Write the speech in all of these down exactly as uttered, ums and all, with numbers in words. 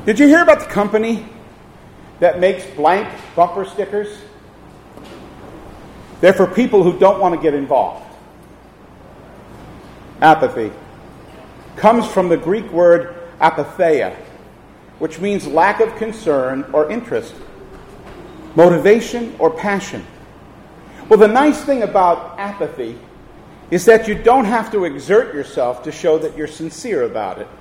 Did you hear about the company that makes blank bumper stickers? They're for people who don't want to get involved. Apathy comes from the Greek word apatheia, which means lack of concern or interest, motivation or passion. Well, the nice thing about apathy is that you don't have to exert yourself to show that you're sincere about it.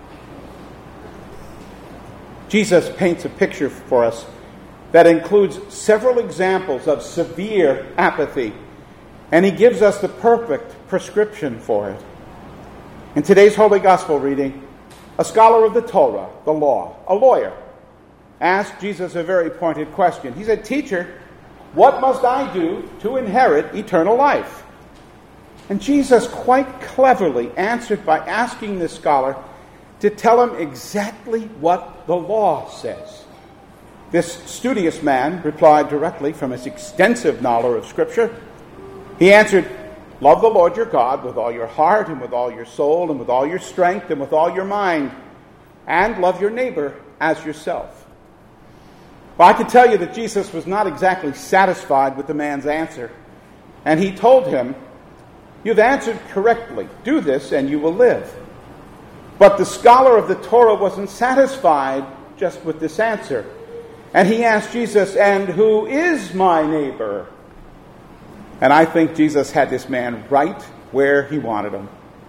Jesus paints a picture for us that includes several examples of severe apathy, and he gives us the perfect prescription for it. In today's Holy Gospel reading, a scholar of the Torah, the law, a lawyer, asked Jesus a very pointed question. He said, "Teacher, what must I do to inherit eternal life?" And Jesus quite cleverly answered by asking the scholar to tell him exactly what the law says. This studious man replied directly from his extensive knowledge of Scripture. He answered, "Love the Lord your God with all your heart and with all your soul and with all your strength and with all your mind, and love your neighbor as yourself." Well, I can tell you that Jesus was not exactly satisfied with the man's answer, and he told him, "You've answered correctly. Do this and you will live." But the scholar of the Torah wasn't satisfied just with this answer, and he asked Jesus, "And who is my neighbor?" And I think Jesus had this man right where he wanted him.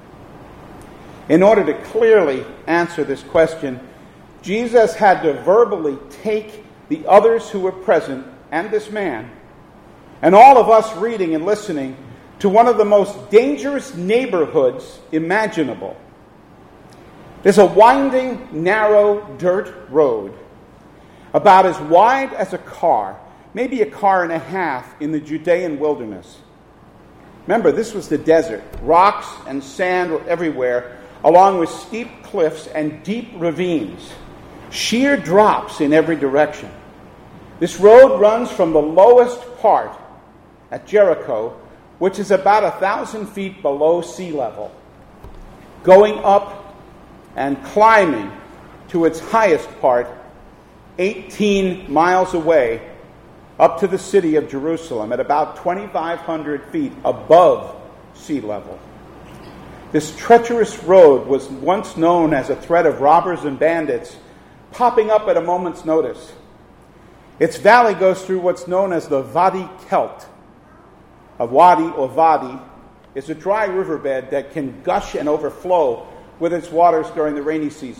In order to clearly answer this question, Jesus had to verbally take the others who were present and this man, and all of us reading and listening, to one of the most dangerous neighborhoods imaginable. There's a winding, narrow dirt road, about as wide as a car, maybe a car and a half in the Judean wilderness. Remember, this was the desert. Rocks and sand were everywhere, along with steep cliffs and deep ravines. Sheer drops in every direction. This road runs from the lowest part at Jericho, which is about a thousand feet below sea level, going up and climbing to its highest part, eighteen miles away, up to the city of Jerusalem at about twenty-five hundred feet above sea level. This treacherous road was once known as a threat of robbers and bandits popping up at a moment's notice. Its valley goes through what's known as the Wadi Kelt. A wadi or vadi is a dry riverbed that can gush and overflow with its waters during the rainy season.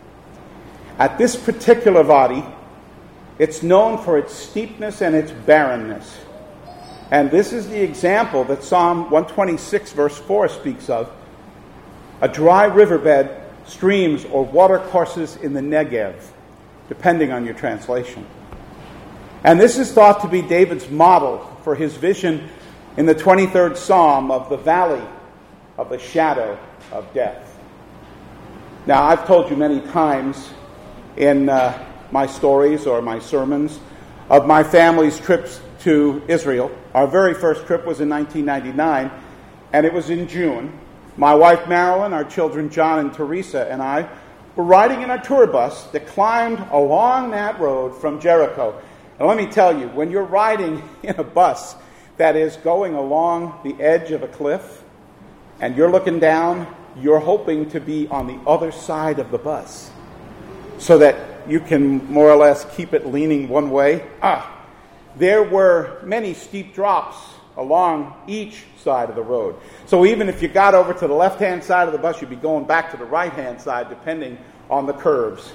At this particular vadi, it's known for its steepness and its barrenness. And this is the example that Psalm one twenty-six verse four speaks of. A dry riverbed, streams, or watercourses in the Negev, depending on your translation. And this is thought to be David's model for his vision in the twenty-third Psalm of the valley of the shadow of death. Now, I've told you many times in uh, my stories or my sermons of my family's trips to Israel. Our very first trip was in nineteen ninety-nine, and it was in June. My wife Marilyn, our children John and Teresa, and I were riding in a tour bus that climbed along that road from Jericho. And let me tell you, when you're riding in a bus that is going along the edge of a cliff, and you're looking down, you're hoping to be on the other side of the bus so that you can more or less keep it leaning one way. Ah, there were many steep drops along each side of the road. So even if you got over to the left-hand side of the bus, you'd be going back to the right-hand side depending on the curves.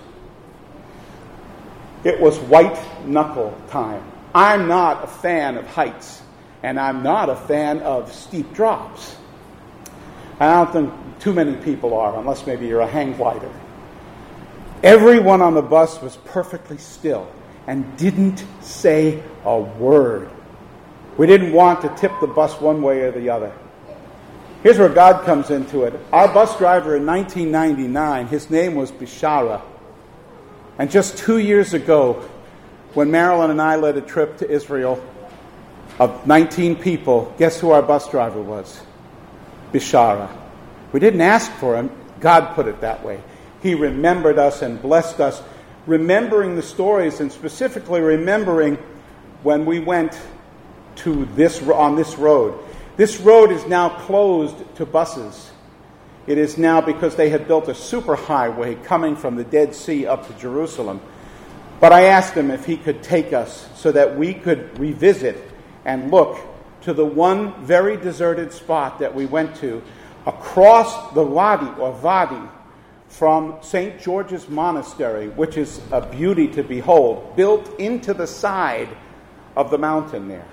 It was white-knuckle time. I'm not a fan of heights, and I'm not a fan of steep drops. I don't think too many people are, unless maybe you're a hang glider. Everyone on the bus was perfectly still and didn't say a word. We didn't want to tip the bus one way or the other. Here's where God comes into it. Our bus driver in nineteen ninety-nine, his name was Bishara. And just two years ago, when Marilyn and I led a trip to Israel of nineteen people, guess who our bus driver was? Bishara. We didn't ask for him. God put it that way. He remembered us and blessed us remembering the stories and specifically remembering when we went to this on this road. This road is now closed to buses. It is now because they had built a superhighway coming from the Dead Sea up to Jerusalem. But I asked him if he could take us so that we could revisit and look to the one very deserted spot that we went to across the Wadi or Vadi from Saint George's Monastery, which is a beauty to behold, built into the side of the mountain there.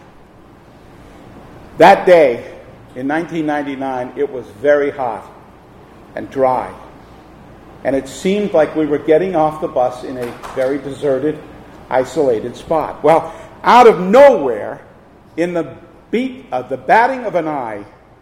That day, in nineteen ninety-nine, it was very hot and dry. And it seemed like we were getting off the bus in a very deserted, isolated spot. Well, out of nowhere, in the beat of the batting of an eye,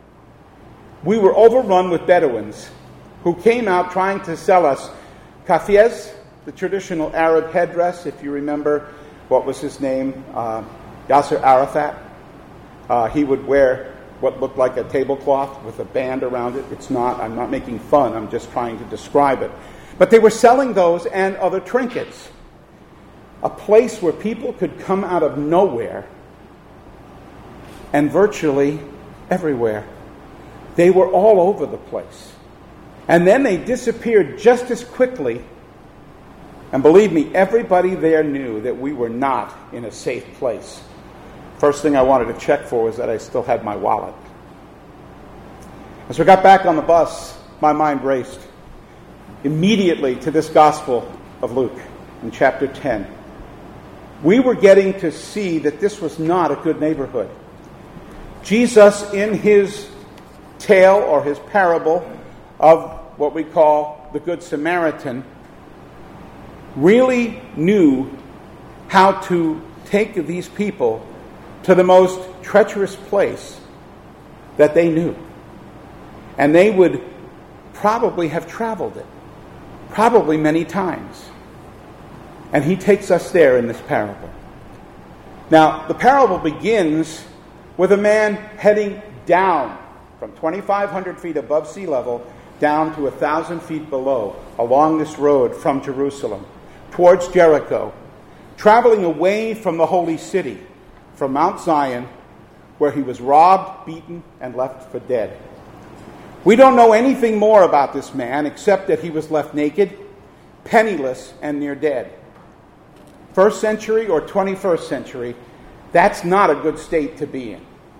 we were overrun with Bedouins who came out trying to sell us kafiyehs, the traditional Arab headdress. If you remember, what was his name? Uh, Yasser Arafat. Uh, he would wear what looked like a tablecloth with a band around it. It's not. I'm not making fun. I'm just trying to describe it. But they were selling those and other trinkets. A place where people could come out of nowhere and virtually everywhere. They were all over the place. And then they disappeared just as quickly. And believe me, everybody there knew that we were not in a safe place. First thing I wanted to check for was that I still had my wallet. As we got back on the bus, my mind raced immediately to this Gospel of Luke in chapter ten. We were getting to see that this was not a good neighborhood. Jesus, in his tale or his parable of what we call the Good Samaritan, really knew how to take these people to the most treacherous place that they knew. And they would probably have traveled it, probably many times. And he takes us there in this parable. Now, the parable begins with a man heading down from twenty-five hundred feet above sea level down to one thousand feet below along this road from Jerusalem towards Jericho, traveling away from the holy city, from Mount Zion, where he was robbed, beaten, and left for dead. We don't know anything more about this man except that he was left naked, penniless, and near dead. First century or twenty-first century, that's not a good state to be in.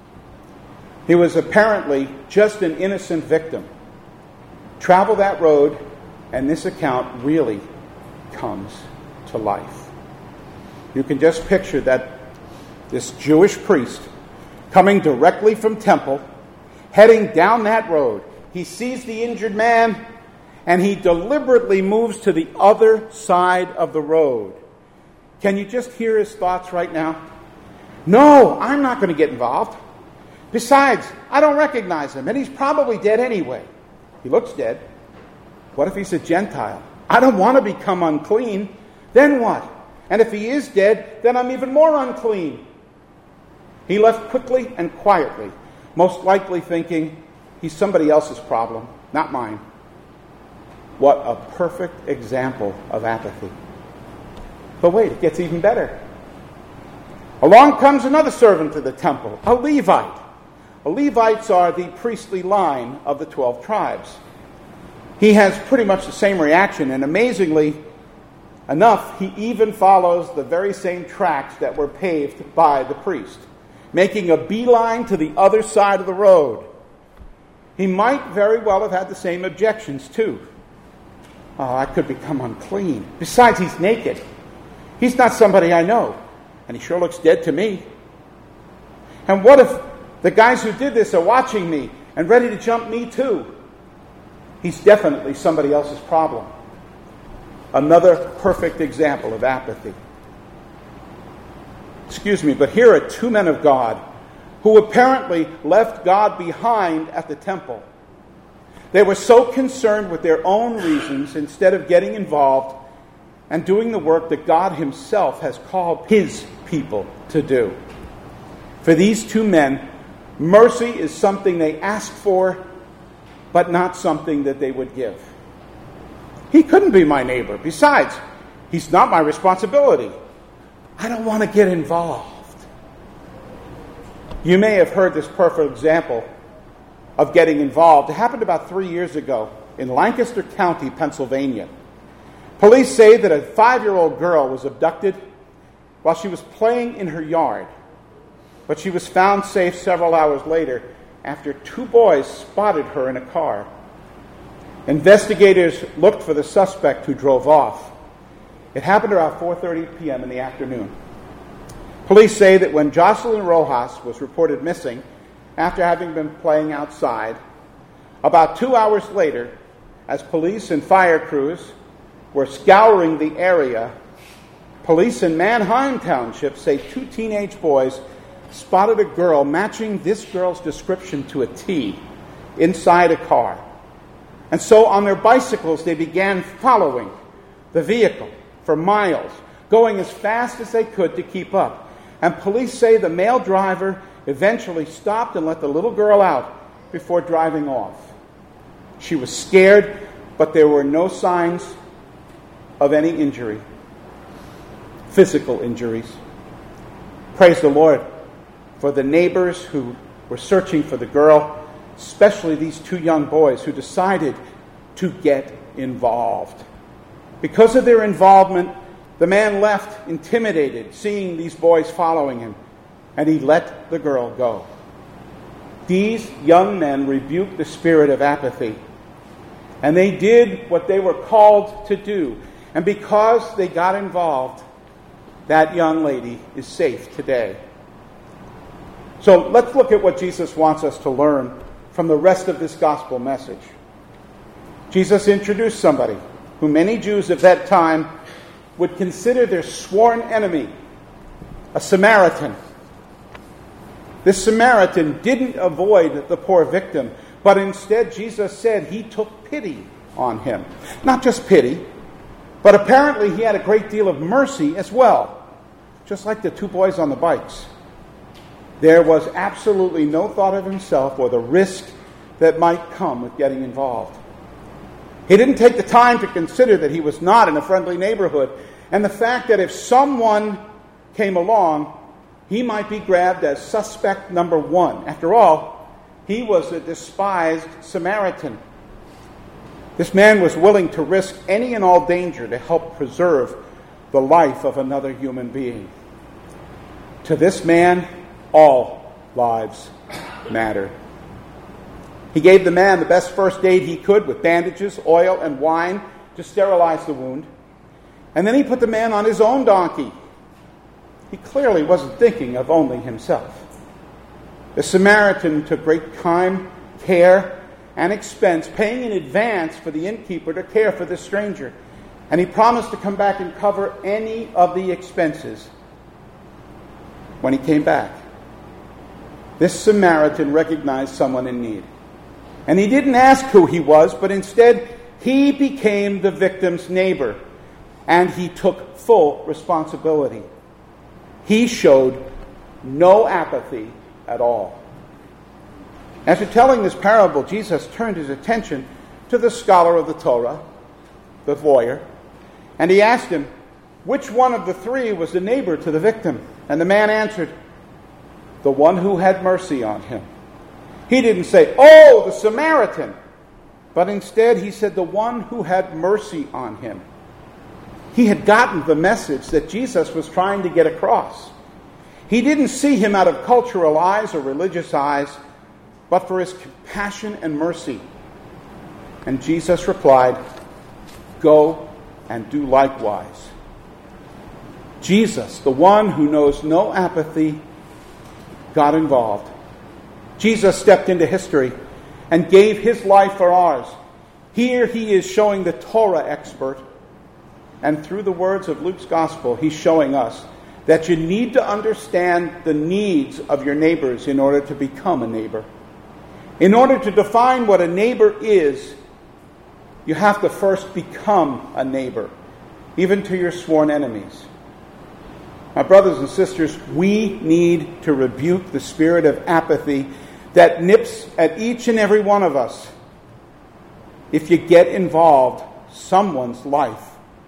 He was apparently just an innocent victim. Travel that road, and this account really comes to life. You can just picture that this Jewish priest coming directly from temple, heading down that road. He sees the injured man, and he deliberately moves to the other side of the road. Can you just hear his thoughts right now? No, I'm not going to get involved. Besides, I don't recognize him, and he's probably dead anyway. He looks dead. What if he's a Gentile? I don't want to become unclean. Then what? And if he is dead, then I'm even more unclean. He left quickly and quietly, most likely thinking, he's somebody else's problem, not mine. What a perfect example of apathy. But wait, it gets even better. Along comes another servant to the temple, a Levite. The Levites are the priestly line of the twelve tribes. He has pretty much the same reaction, and amazingly enough, he even follows the very same tracks that were paved by the priest, making a beeline to the other side of the road. He might very well have had the same objections, too. Oh, I could become unclean. Besides, he's naked. He's not somebody I know, and he sure looks dead to me. And what if the guys who did this are watching me and ready to jump me, too? He's definitely somebody else's problem. Another perfect example of apathy. Excuse me, but here are two men of God who apparently left God behind at the temple. They were so concerned with their own reasons instead of getting involved and doing the work that God himself has called his people to do. For these two men, mercy is something they ask for, but not something that they would give. He couldn't be my neighbor. Besides, he He's not my responsibility. I don't want to get involved. You may have heard this perfect example of getting involved. It happened about three years ago in Lancaster County, Pennsylvania. Police say that a five-year-old girl was abducted while she was playing in her yard, but she was found safe several hours later after two boys spotted her in a car. Investigators looked for the suspect who drove off. It happened around four thirty p.m. in the afternoon. Police say that when Jocelyn Rojas was reported missing after having been playing outside, about two hours later, as police and fire crews were scouring the area, police in Manheim Township say two teenage boys spotted a girl matching this girl's description to a T inside a car. And so on their bicycles, they began following the vehicle for miles, going as fast as they could to keep up. And police say the male driver eventually stopped and let the little girl out before driving off. She was scared, but there were no signs of any injury, physical injuries. Praise the Lord for the neighbors who were searching for the girl, especially these two young boys who decided to get involved. Because of their involvement, the man left intimidated, seeing these boys following him, and he let the girl go. These young men rebuked the spirit of apathy, and they did what they were called to do. And because they got involved, that young lady is safe today. So let's look at what Jesus wants us to learn from the rest of this gospel message. Jesus introduced somebody who many Jews of that time would consider their sworn enemy, a Samaritan. This Samaritan didn't avoid the poor victim, but instead Jesus said he took pity on him. Not just pity, but apparently he had a great deal of mercy as well, just like the two boys on the bikes. There was absolutely no thought of himself or the risk that might come with getting involved. He didn't take the time to consider that he was not in a friendly neighborhood, and the fact that if someone came along, he might be grabbed as suspect number one. After all, he was a despised Samaritan. This man was willing to risk any and all danger to help preserve the life of another human being. To this man, all lives matter. He gave the man the best first aid he could with bandages, oil, and wine to sterilize the wound. And then he put the man on his own donkey. He clearly wasn't thinking of only himself. The Samaritan took great time, care, and expense, paying in advance for the innkeeper to care for this stranger. And he promised to come back and cover any of the expenses when he came back. This Samaritan recognized someone in need. And he didn't ask who he was, but instead he became the victim's neighbor. And he took full responsibility. He showed no apathy at all. After telling this parable, Jesus turned his attention to the scholar of the Torah, the lawyer, and he asked him, which one of the three was the neighbor to the victim? And the man answered, the one who had mercy on him. He didn't say, oh, the Samaritan, but instead he said the one who had mercy on him. He had gotten the message that Jesus was trying to get across. He didn't see him out of cultural eyes or religious eyes, but for his compassion and mercy. And Jesus replied, go and do likewise. Jesus, the one who knows no apathy, got involved. Jesus stepped into history and gave his life for ours. Here he is showing the Torah expert, and through the words of Luke's gospel, he's showing us that you need to understand the needs of your neighbors in order to become a neighbor. In order to define what a neighbor is, you have to first become a neighbor, even to your sworn enemies. My brothers and sisters, we need to rebuke the spirit of apathy that nips at each and every one of us. If you get involved, someone's life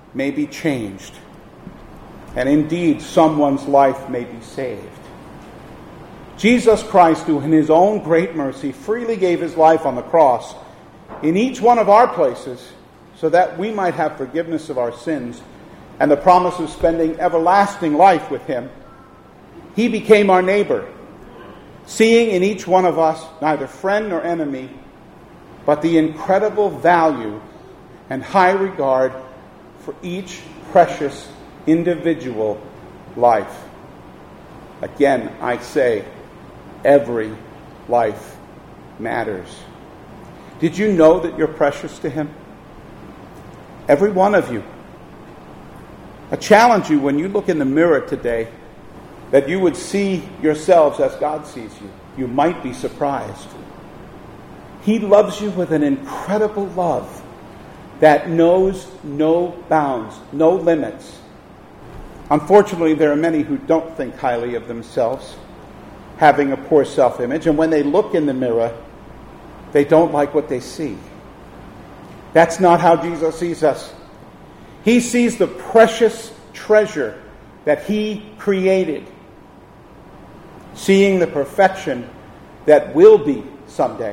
may be changed, and indeed someone's life may be saved. Jesus Christ, who in his own great mercy freely gave his life on the cross in each one of our places so that we might have forgiveness of our sins and the promise of spending everlasting life with him, he became our neighbor, seeing in each one of us neither friend nor enemy, but the incredible value and high regard for each precious individual life. Again, I say, every life matters. Did you know that you're precious to him? Every one of you. I challenge you, when you look in the mirror today, that you would see yourselves as God sees you. You might be surprised. He loves you with an incredible love that knows no bounds, no limits. Unfortunately, there are many who don't think highly of themselves, having a poor self-image, and when they look in the mirror, they don't like what they see. That's not how Jesus sees us. He sees the precious treasure that he created, seeing the perfection that will be someday.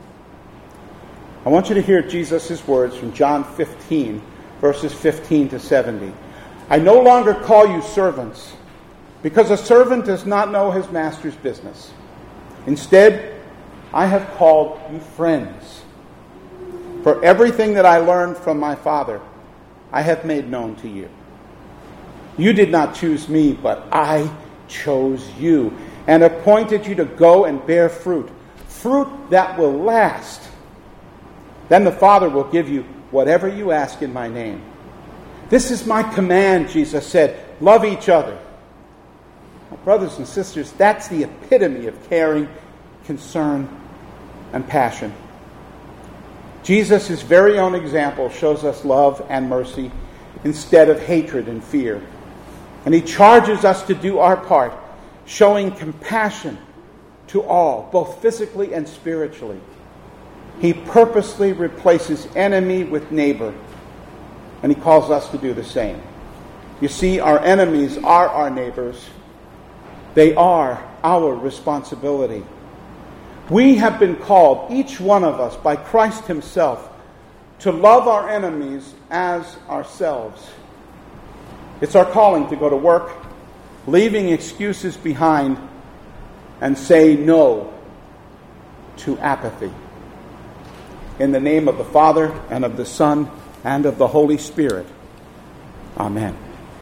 I want you to hear Jesus' words from John fifteen, verses fifteen to seventy. I no longer call you servants, because a servant does not know his master's business. Instead, I have called you friends. For everything that I learned from my Father, I have made known to you. You did not choose me, but I chose you and appointed you to go and bear fruit, fruit that will last. Then the Father will give you whatever you ask in my name. This is my command, Jesus said. Love each other. Brothers and sisters, that's the epitome of caring, concern, and passion. Jesus' very own example shows us love and mercy instead of hatred and fear. And he charges us to do our part, showing compassion to all, both physically and spiritually. He purposely replaces enemy with neighbor, and he calls us to do the same. You see, our enemies are our neighbors. They are our responsibility. We have been called, each one of us, by Christ himself, to love our enemies as ourselves. It's our calling to go to work, leaving excuses behind, and say no to apathy. In the name of the Father, and of the Son, and of the Holy Spirit. Amen.